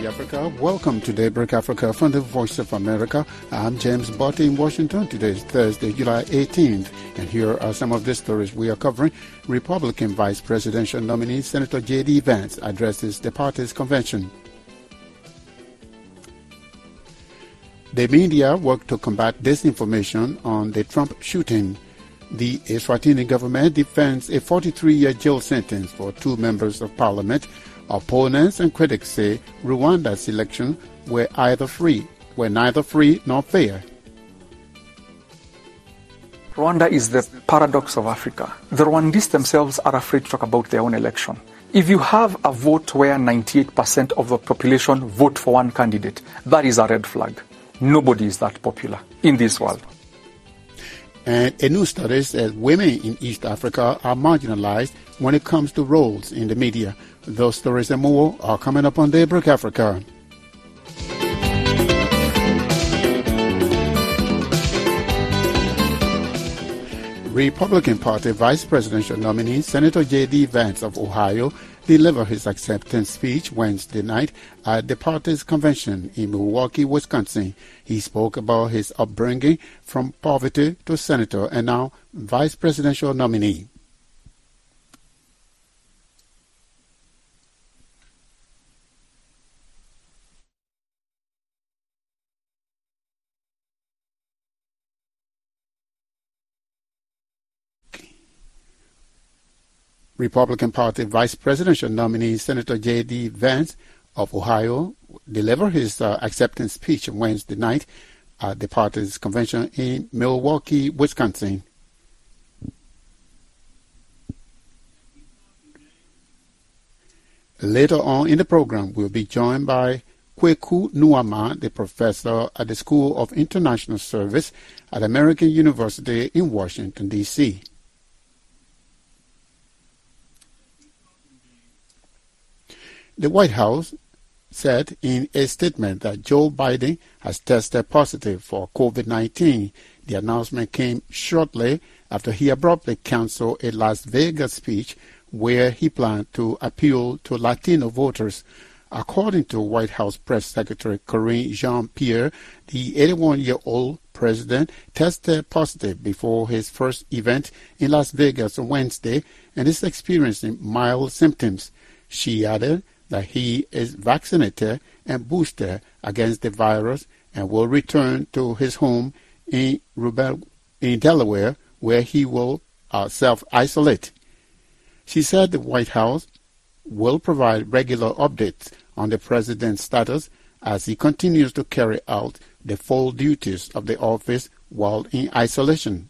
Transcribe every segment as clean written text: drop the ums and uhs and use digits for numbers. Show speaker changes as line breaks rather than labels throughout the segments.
Africa. Welcome to Daybreak Africa from the Voice of America. I'm James Botti in Washington. Today is Thursday, July 18th, and here are some of the stories we are covering. Republican Vice Presidential nominee Senator J.D. Vance addresses the party's convention. The media worked to combat disinformation on the Trump shooting. The Eswatini government defends a 43-year jail sentence for two members of parliament. Opponents and critics say Rwanda's elections were neither free nor fair.
Rwanda is the paradox of Africa. The Rwandese themselves are afraid to talk about their own election. If you have a vote where 98% of the population vote for one candidate, that is a red flag. Nobody is that popular in this world.
And a new study says women in East Africa are marginalized when it comes to roles in the media. Those stories and more are coming up on Daybreak Africa. Republican Party Vice Presidential nominee Senator J.D. Vance of Ohio delivered his acceptance speech Wednesday night at the party's convention in Milwaukee, Wisconsin. He spoke about his upbringing from poverty to senator and now vice presidential nominee. Republican Party Vice Presidential nominee Senator J.D. Vance of Ohio delivered his acceptance speech Wednesday night at the party's convention in Milwaukee, Wisconsin. Later on in the program, we'll be joined by Kweku Nuama, the professor at the School of International Service at American University in Washington, D.C. The White House said in a statement that Joe Biden has tested positive for COVID-19. The announcement came shortly after he abruptly canceled a Las Vegas speech where he planned to appeal to Latino voters. According to White House Press Secretary Karine Jean-Pierre, the 81-year-old president tested positive before his first event in Las Vegas on Wednesday and is experiencing mild symptoms. She added that he is vaccinated and boosted against the virus and will return to his home in Delaware, where he will self-isolate. She said the White House will provide regular updates on the president's status as he continues to carry out the full duties of the office while in isolation.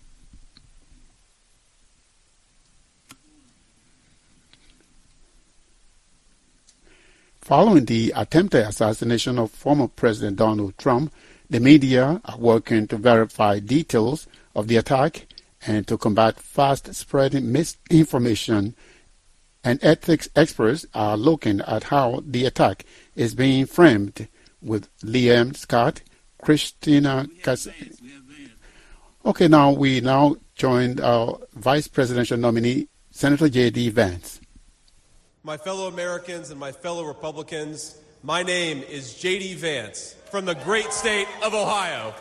Following the attempted assassination of former President Donald Trump, the media are working to verify details of the attack and to combat fast-spreading misinformation. And ethics experts are looking at how the attack is being framed with Liam Scott, Christina Okay, we now joined our Vice Presidential nominee, Senator J.D. Vance.
My fellow Americans and my fellow Republicans, my name is J.D. Vance from the great state of Ohio.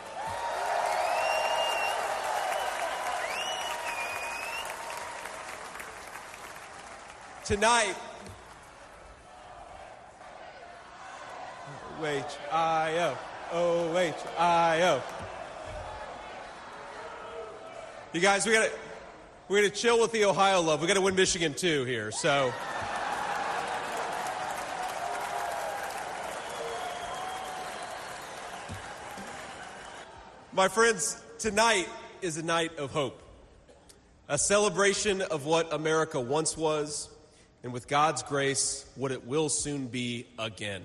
Tonight, O-H-I-O, O-H-I-O. You guys, we're gonna chill with the Ohio love. We gotta win Michigan too here, so. My friends, tonight is a night of hope, a celebration of what America once was, and with God's grace, what it will soon be again.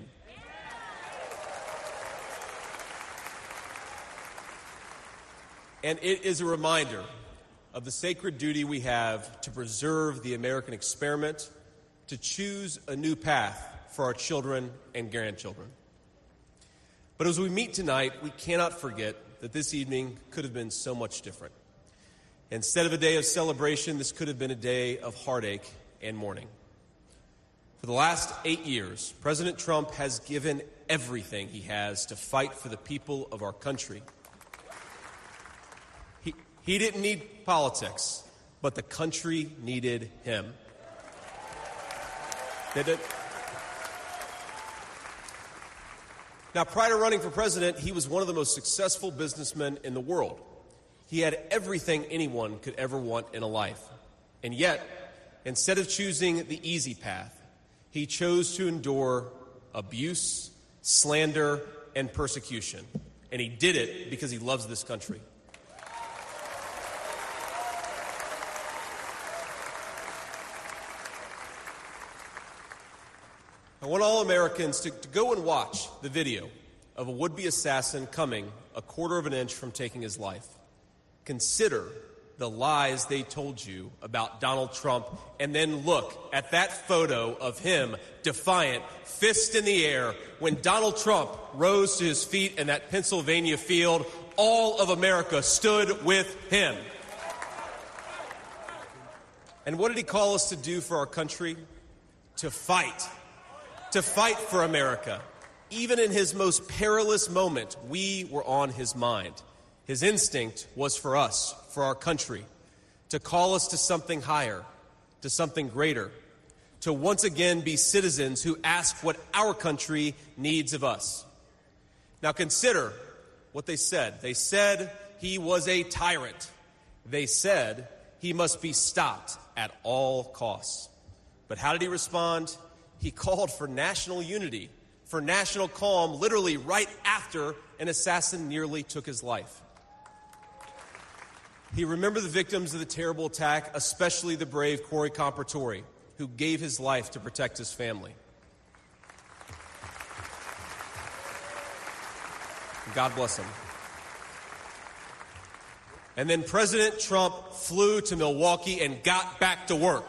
And it is a reminder of the sacred duty we have to preserve the American experiment, to choose a new path for our children and grandchildren. But as we meet tonight, we cannot forget that this evening could have been so much different. Instead of a day of celebration, this could have been a day of heartache and mourning. For the last 8 years, President Trump has given everything he has to fight for the people of our country. He didn't need politics, but the country needed him. Now, prior to running for president, he was one of the most successful businessmen in the world. He had everything anyone could ever want in a life. And yet, instead of choosing the easy path, he chose to endure abuse, slander, and persecution. And he did it because he loves this country. I want all Americans to go and watch the video of a would-be assassin coming a quarter of an inch from taking his life. Consider the lies they told you about Donald Trump, and then look at that photo of him, defiant, fist in the air. When Donald Trump rose to his feet in that Pennsylvania field, all of America stood with him. And what did he call us to do for our country? To fight. To fight for America. Even in his most perilous moment, we were on his mind. His instinct was for us, for our country, to call us to something higher, to something greater, to once again be citizens who ask what our country needs of us. Now consider what they said. They said he was a tyrant. They said he must be stopped at all costs. But how did he respond? He called for national unity, for national calm, literally right after an assassin nearly took his life. He remembered the victims of the terrible attack, especially the brave Corey Compertore, who gave his life to protect his family. God bless him. And then President Trump flew to Milwaukee and got back to work.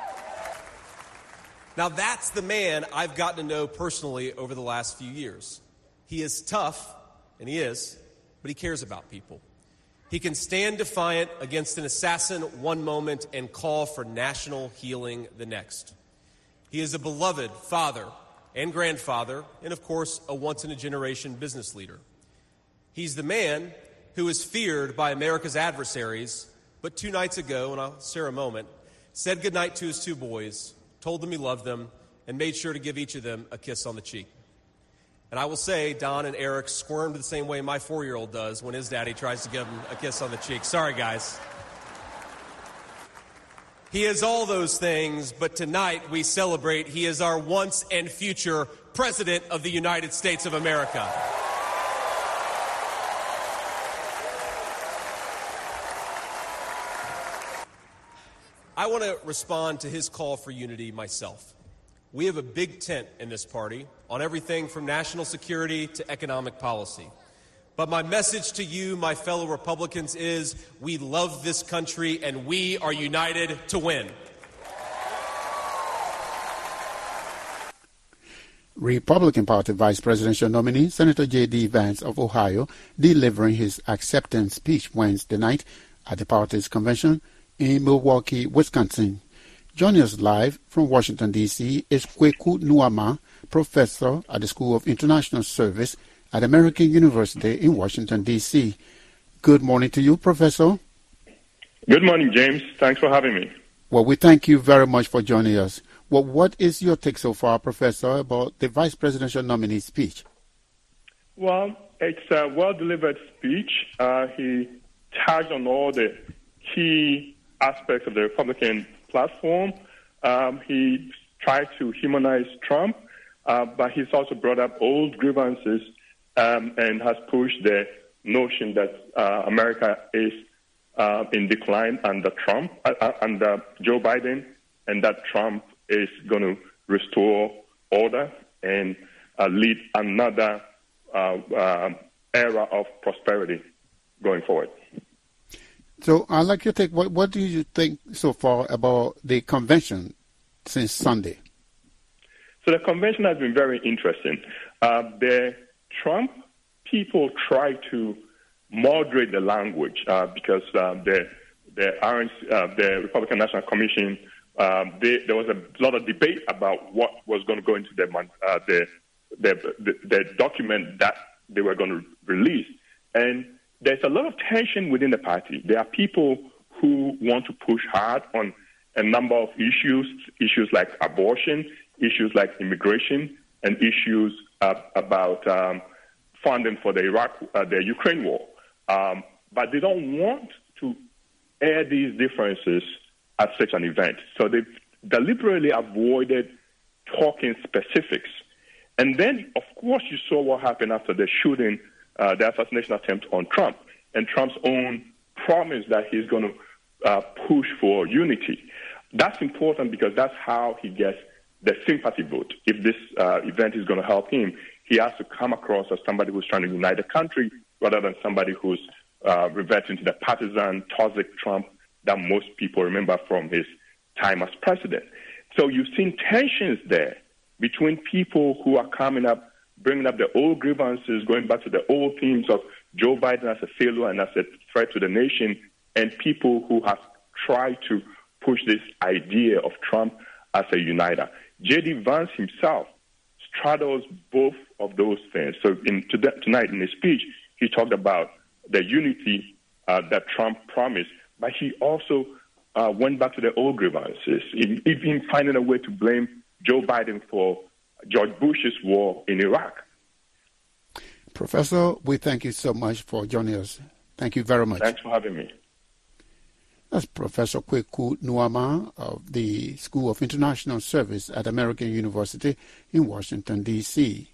Now that's the man I've gotten to know personally over the last few years. He is tough, and he is, but he cares about people. He can stand defiant against an assassin one moment and call for national healing the next. He is a beloved father and grandfather, and of course, a once-in-a-generation business leader. He's the man who is feared by America's adversaries, but 2 nights ago, and I'll share a moment, said goodnight to his 2 boys, told them he loved them, and made sure to give each of them a kiss on the cheek. And I will say, Don and Eric squirmed the same way my 4-year-old does when his daddy tries to give him a kiss on the cheek. Sorry, guys. He is all those things, but tonight we celebrate he is our once and future President of the United States of America. I want to respond to his call for unity myself. We have a big tent in this party on everything from national security to economic policy. But my message to you, my fellow Republicans, is we love this country and we are united to win.
Republican Party Vice Presidential nominee Senator J.D. Vance of Ohio delivering his acceptance speech Wednesday night at the party's convention in Milwaukee, Wisconsin. Joining us live from Washington, D.C. is Kweku Nuama, professor at the School of International Service at American University in Washington, D.C. Good morning to you, Professor.
Good morning, James. Thanks for having me.
Well, we thank you very much for joining us. Well, what is your take so far, Professor, about the vice presidential nominee speech?
Well, it's a well-delivered speech. He touched on all the key aspects of the Republican platform. He tried to humanize Trump, but he's also brought up old grievances and has pushed the notion that America is in decline under Trump, under Joe Biden, and that Trump is going to restore order and lead another era of prosperity going forward.
So I'd like your take. What do you think so far about the convention since Sunday?
So the convention has been very interesting. The Trump people try to moderate the language because the Republican National Commission, there was a lot of debate about what was going to go into the the document that they were going to release. And there's a lot of tension within the party. There are people who want to push hard on a number of issues like abortion, issues like immigration, and issues about funding for the Ukraine war. But they don't want to air these differences at such an event. So they've deliberately avoided talking specifics. And then, of course, you saw what happened after the shooting, the assassination attempt on Trump, and Trump's own promise that he's going to push for unity. That's important because that's how he gets the sympathy vote. If this event is going to help him, he has to come across as somebody who's trying to unite the country rather than somebody who's reverting to the partisan, toxic Trump that most people remember from his time as president. So you've seen tensions there between people who are coming up, bringing up the old grievances, going back to the old themes of Joe Biden as a failure and as a threat to the nation, and people who have tried to push this idea of Trump as a uniter. J.D. Vance himself straddles both of those things. So tonight in his speech, he talked about the unity that Trump promised, but he also went back to the old grievances, even finding a way to blame Joe Biden for George Bush's war in Iraq.
Professor, we thank you so much for joining us. Thank you very much.
Thanks for having me.
That's Professor Kweku Nwoama of the School of International Service at American University in Washington, D.C.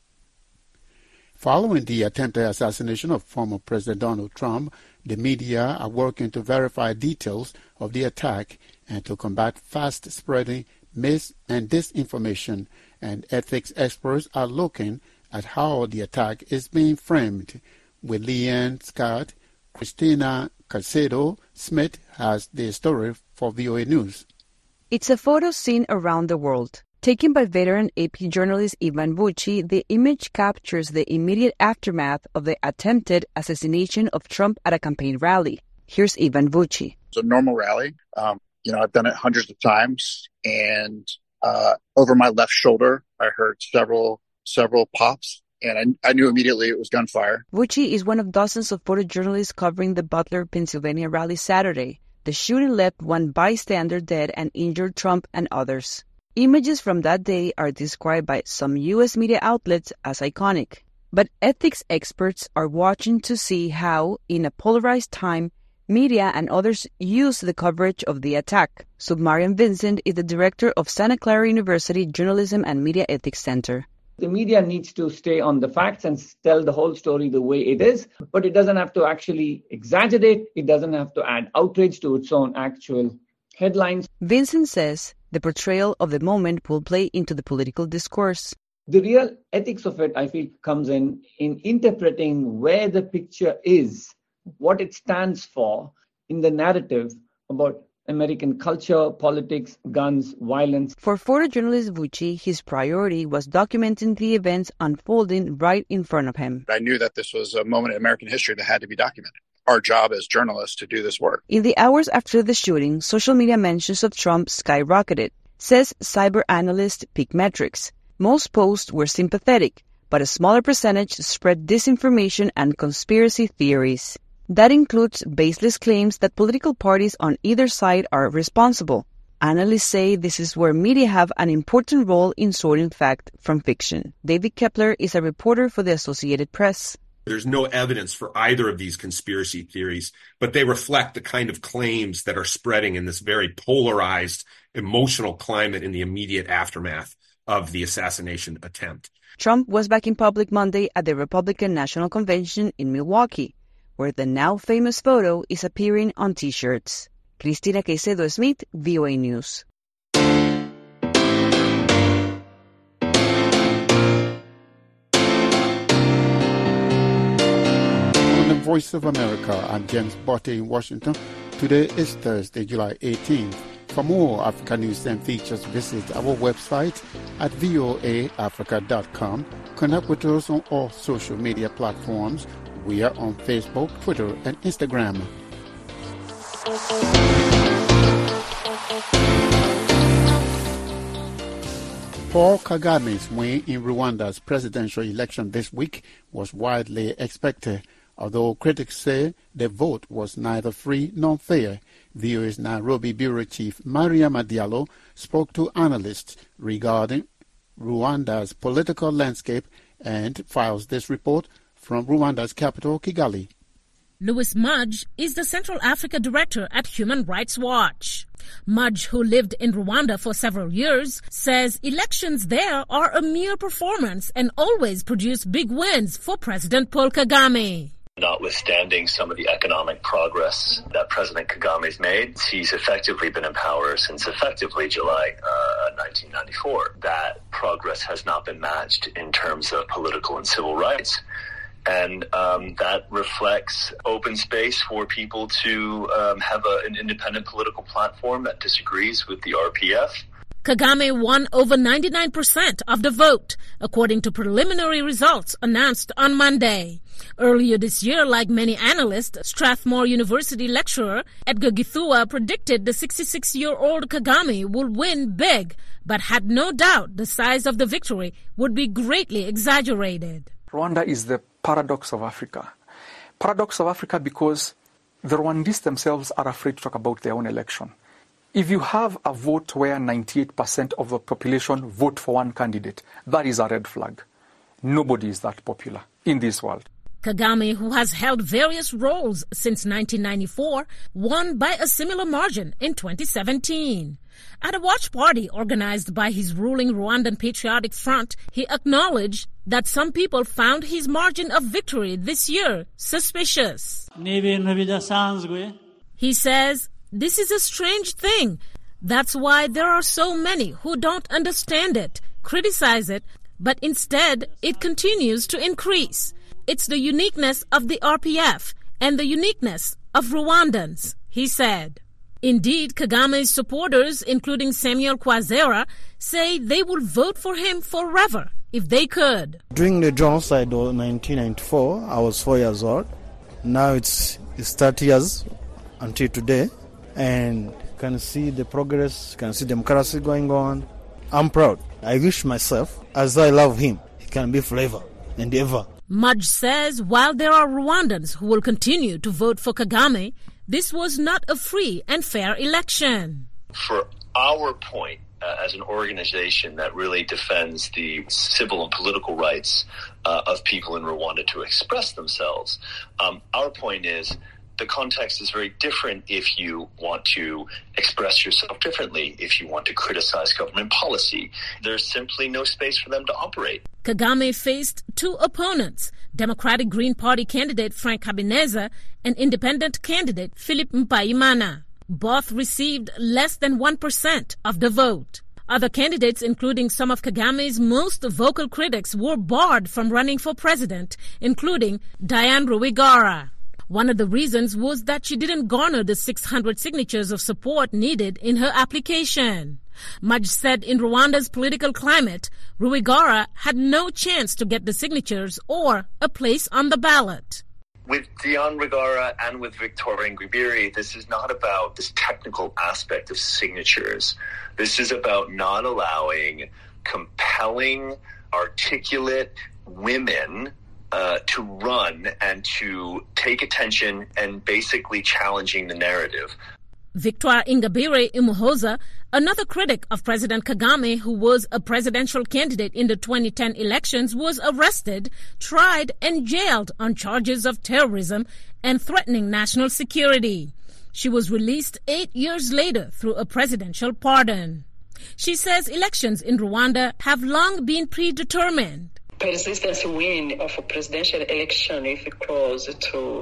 Following the attempted assassination of former President Donald Trump, the media are working to verify details of the attack and to combat fast-spreading mis- and disinformation, and ethics experts are looking at how the attack is being framed. With Leanne Scott, Christina Caicedo Smith has the story for VOA News.
It's a photo seen around the world. Taken by veteran AP journalist Ivan Vucci, the image captures the immediate aftermath of the attempted assassination of Trump at a campaign rally. Here's Ivan Vucci.
It's a normal rally. I've done it hundreds of times, and over my left shoulder, I heard several pops, and I knew immediately it was gunfire.
Vucci is one of dozens of photojournalists covering the Butler, Pennsylvania rally Saturday. The shooting left one bystander dead and injured Trump and others. Images from that day are described by some U.S. media outlets as iconic. But ethics experts are watching to see how, in a polarized time, media and others use the coverage of the attack. Submarian Vincent is the director of Santa Clara University Journalism and Media Ethics Center.
The media needs to stay on the facts and tell the whole story the way it is, but it doesn't have to actually exaggerate. It doesn't have to add outrage to its own actual headlines.
Vincent says the portrayal of the moment will play into the political discourse.
The real ethics of it, I feel, comes in interpreting where the picture is, what it stands for in the narrative about American culture, politics, guns, violence.
For photojournalist Vucci, his priority was documenting the events unfolding right in front of him.
I knew that this was a moment in American history that had to be documented. Our job as journalists to do this work.
In the hours after the shooting, social media mentions of Trump skyrocketed, says cyber analyst PeakMetrics. Most posts were sympathetic, but a smaller percentage spread disinformation and conspiracy theories. That includes baseless claims that political parties on either side are responsible. Analysts say this is where media have an important role in sorting fact from fiction. David Kepler is a reporter for the Associated Press.
There's no evidence for either of these conspiracy theories, but they reflect the kind of claims that are spreading in this very polarized, emotional climate in the immediate aftermath of the assassination attempt.
Trump was back in public Monday at the Republican National Convention in Milwaukee, where the now famous photo is appearing on T-shirts. Christina Caicedo Smith, VOA News.
On the Voice of America, I'm James Botte in Washington. Today is Thursday, July 18th. For more Africa news and features, visit our website at voaafrica.com. Connect with us on all social media platforms. We are on Facebook, Twitter, and Instagram. Paul Kagame's win in Rwanda's presidential election this week was widely expected, although critics say the vote was neither free nor fair. VOA's Nairobi Bureau Chief Mariama Diallo spoke to analysts regarding Rwanda's political landscape and files this report from Rwanda's capital, Kigali.
Louis Mudge is the Central Africa Director at Human Rights Watch. Mudge, who lived in Rwanda for several years, says elections there are a mere performance and always produce big wins for President Paul Kagame.
Notwithstanding some of the economic progress that President Kagame's made, he's effectively been in power since effectively July 1994. That progress has not been matched in terms of political and civil rights. And that reflects open space for people to have an independent political platform that disagrees with the RPF.
Kagame won over 99% of the vote, according to preliminary results announced on Monday. Earlier this year, like many analysts, Strathmore University lecturer Edgar Githua predicted the 66-year-old Kagame would win big, but had no doubt the size of the victory would be greatly exaggerated.
Rwanda is the paradox of Africa. Paradox of Africa because the Rwandese themselves are afraid to talk about their own election. If you have a vote where 98% of the population vote for one candidate, that is a red flag. Nobody is that popular in this world.
Kagame, who has held various roles since 1994, won by a similar margin in 2017. At a watch party organized by his ruling Rwandan Patriotic Front, he acknowledged that some people found his margin of victory this year suspicious. He says, "This is a strange thing. That's why there are so many who don't understand it, criticize it, but instead it continues to increase. It's the uniqueness of the RPF and the uniqueness of Rwandans," he said. Indeed, Kagame's supporters, including Samuel Kwazera, say they would vote for him forever if they could.
During the genocide of 1994, I was 4 years old. Now it's 30 years until today. And can see the progress, can see democracy going on. I'm proud. I wish myself, as I love him, he can be forever and ever.
Mudge says while there are Rwandans who will continue to vote for Kagame, this was not a free and fair election.
For our point, as an organization that really defends the civil and political rights of people in Rwanda to express themselves, our point is the context is very different if you want to express yourself differently, if you want to criticize government policy. There's simply no space for them to operate.
Kagame faced two opponents, Democratic Green Party candidate Frank Habineza and independent candidate Philip Mpayimana. Both received less than 1% of the vote. Other candidates, including some of Kagame's most vocal critics, were barred from running for president, including Diane Rwigara. One of the reasons was that she didn't garner the 600 signatures of support needed in her application. Mudge said in Rwanda's political climate, Rwigara had no chance to get the signatures or a place on the ballot.
With Diane Rwigara and with Victoria Ingabire, this is not about this technical aspect of signatures. This is about not allowing compelling, articulate women to run and to take attention and basically challenging the narrative.
Victoire Ingabire Umuhoza, another critic of President Kagame who was a presidential candidate in the 2010 elections, was arrested, tried and jailed on charges of terrorism and threatening national security. She was released 8 years later through a presidential pardon. She says elections in Rwanda have long been predetermined.
Persistence win of a presidential election, if close to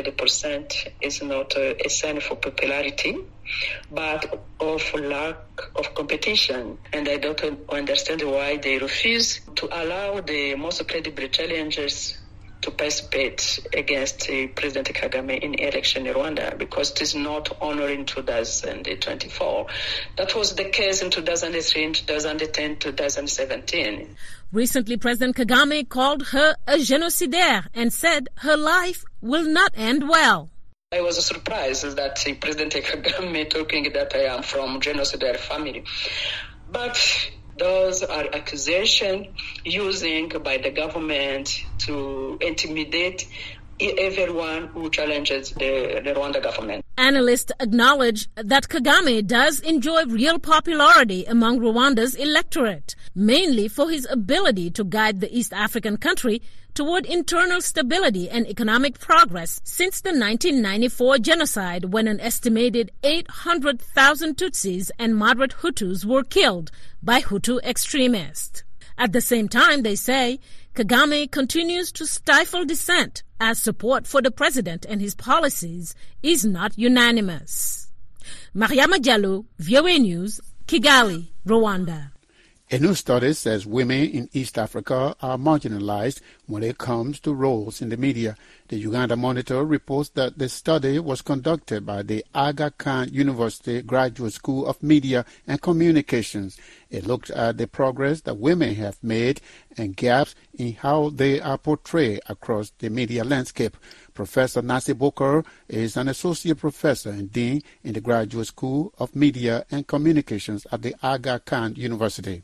100%, is not a sign for popularity, but of lack of competition. And I don't understand why they refuse to allow the most credible challengers to participate against President Kagame in election in Rwanda, because it is not honoring 2024. That was the case in 2003, 2010, 2017.
Recently, President Kagame called her a génocidaire and said her life will not end well.
I was surprised that President Kagame talking that I am from genocide family. But Those are accusations using by the government to intimidate everyone who challenges the Rwanda government.
Analysts acknowledge that Kagame does enjoy real popularity among Rwanda's electorate, mainly for his ability to guide the East African country toward internal stability and economic progress since the 1994 genocide, when an estimated 800,000 Tutsis and moderate Hutus were killed by Hutu extremists. At the same time, they say, Kagame continues to stifle dissent as support for the president and his policies is not unanimous. Mariama Diallo, VOA News, Kigali, Rwanda.
A new study says women in East Africa are marginalized when it comes to roles in the media. The Uganda Monitor reports that the study was conducted by the Aga Khan University Graduate School of Media and Communications. It looked at the progress that women have made and gaps in how they are portrayed across the media landscape. Professor Nasi Bokor is an associate professor and dean in the Graduate School of Media and Communications at the Aga Khan University.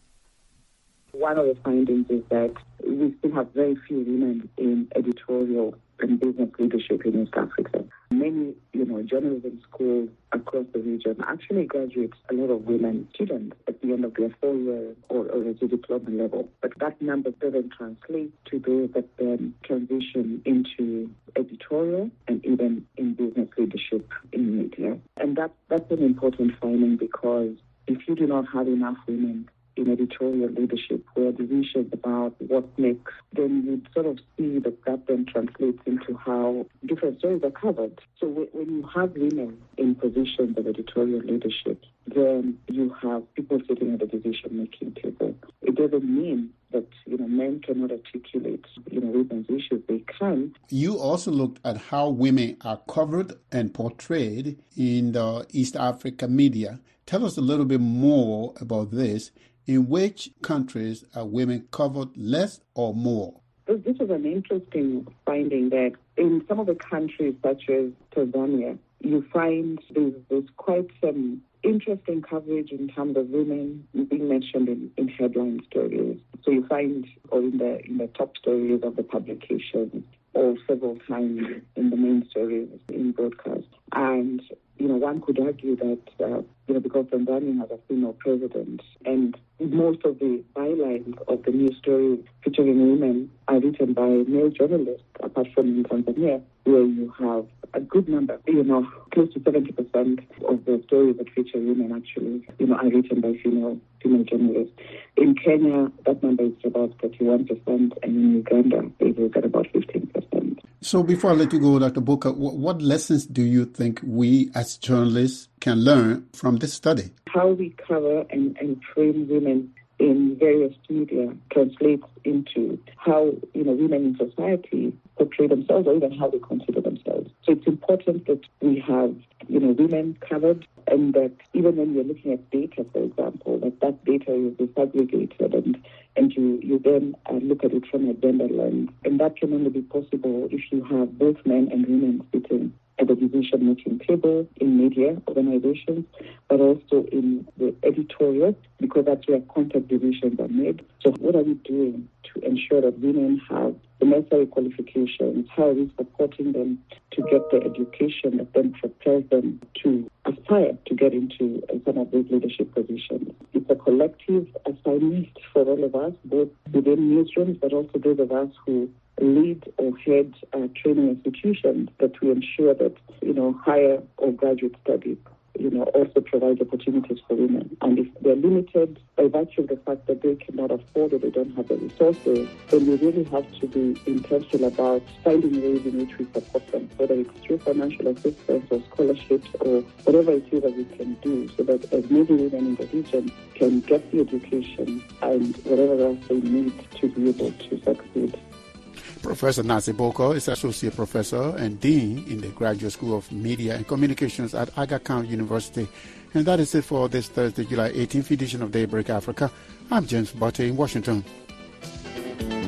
One of the findings is that we still have very few women in editorial and business leadership in East Africa. Many, journalism schools across the region actually graduate a lot of women students at the end of their 4-year or at the diploma level. But that number doesn't translate to those that then transition into editorial and even in business leadership in media. And that's an important finding, because if you do not have enough women in editorial leadership where decisions about what next, then you sort of see that then translates into how different stories are covered. So when you have women in positions of editorial leadership, then you have people sitting at the decision-making table. It doesn't mean that men cannot articulate women's issues. They can.
You also looked at how women are covered and portrayed in the East Africa media. Tell us a little bit more about this. In which countries are women covered less or more?
This is an interesting finding that in some of the countries, such as Tanzania, you find there's quite some interesting coverage in terms of women being mentioned in headline stories. So you find, or in the top stories of the publication, or several times in the main stories in broadcast. And one could argue that because Tanzania has a female president, and most of the bylines of the news stories featuring women are written by male journalists, apart from in Tanzania, where you have a good number, close to 70% of the stories that feature women actually, are written by female journalists. In Kenya, that number is about 31%, and in Uganda, it is at about 15%.
So before I let you go, Dr. Booker, what lessons do you think we as journalists can learn from this study?
How we cover and frame women in various media translates into how women in society portray themselves, or even how they consider themselves. So it's important that we have women covered, and that even when you're looking at data, for example, that data is disaggregated and you then look at it from a gender lens. And that can only be possible if you have both men and women sitting at the decision-making table in media organizations, but also in the editorial, because that's where content decisions are made. So what are we doing to ensure that women have the necessary qualifications? How are we supporting them to get the education that then prepares them to aspire to get into some of those leadership positions? It's a collective assignment for all of us, both within newsrooms, but also those of us who lead or head training institutions, that we ensure that, higher or graduate studies, also provide opportunities for women. And if they're limited by virtue of the fact that they cannot afford or they don't have the resources, then we really have to be intentional about finding ways in which we support them, whether it's through financial assistance or scholarships or whatever it is that we can do, so that as many women in the region can get the education and whatever else they need to be able to succeed.
Professor Nasi Bokor is Associate Professor and Dean in the Graduate School of Media and Communications at Aga Khan University. And that is it for this Thursday, July 18th edition of Daybreak Africa. I'm James Butte in Washington.